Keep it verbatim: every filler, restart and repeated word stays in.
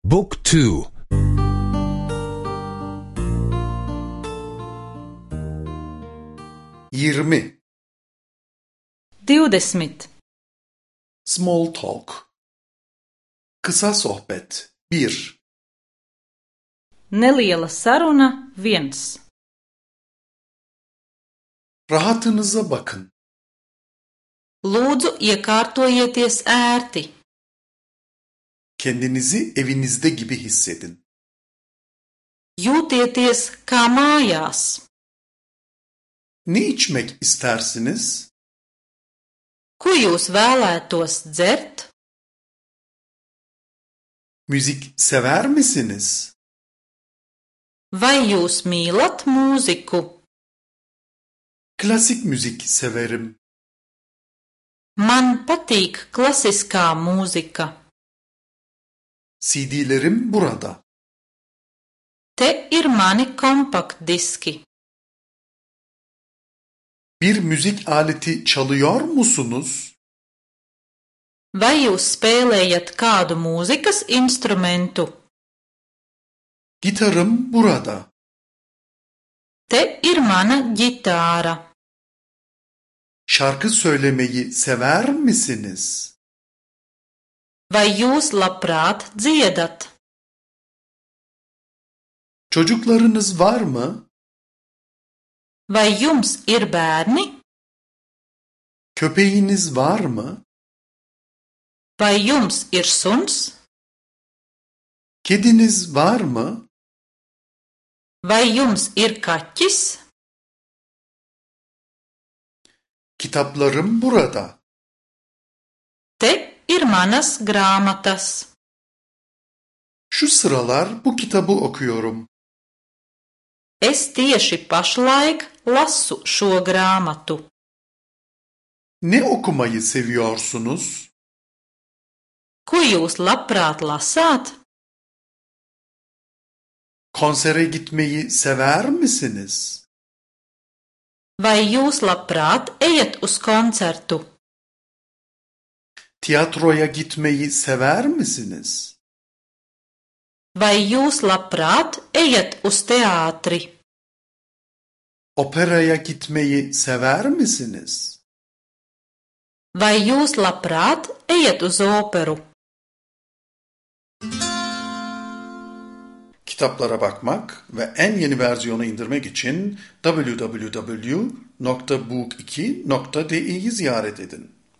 Book two. Yirmi. Divdesmit. Small talk. Kısa sohbet. Bir. Neliela saruna viens. Rahatınıza bakın. Lūdzu, iekārtojieties ērti. Kendinizi evinizde gibi hissedin. Jūtieties kā mājās. Ne içmek istersiniz? Ko jūs vēlētos dzert? Müzik sever misiniz? Vai jūs mīlat mūziku? Klasik müzik severim. Man patīk klasiskā mūzika. C D'lerim burada. Te ir mani kompaktdiski. Bir müzik aleti çalıyor musunuz? Vai jūs spēlējat kādu mūzikas instrumentu? Gitarım burada. Te ir mana ģitāra. Şarkı söylemeyi sever misiniz? Vai jūs labprāt dziedat? Çocuklarınız var mı? Vai jums ir bērni? Köpeğiniz var mı? Vai jums ir suns? Kediniz var mı? Vai jums ir kaķis? Kitaplarım burada. Te ir manas grāmatas. Şu sıralar bu kitabı okuyorum. Es tieši pašlaik lasu šo grāmatu. Ne okumayı seviyorsunuz? Ko jūs labprāt lasāt? Konsere gitmeyi sever misiniz? Vai jūs labprāt ejat uz koncertu? Tiyatroya gitmeyi sever misiniz? Vai jūs labprāt ejat uz teātri? Operaya gitmeyi sever misiniz? Vai jūs labprāt ejat uz operu? Kitaplara bakmak ve en yeni versiyonu indirmek için double-u double-u double-u nokta book iki nokta d'yi ziyaret edin.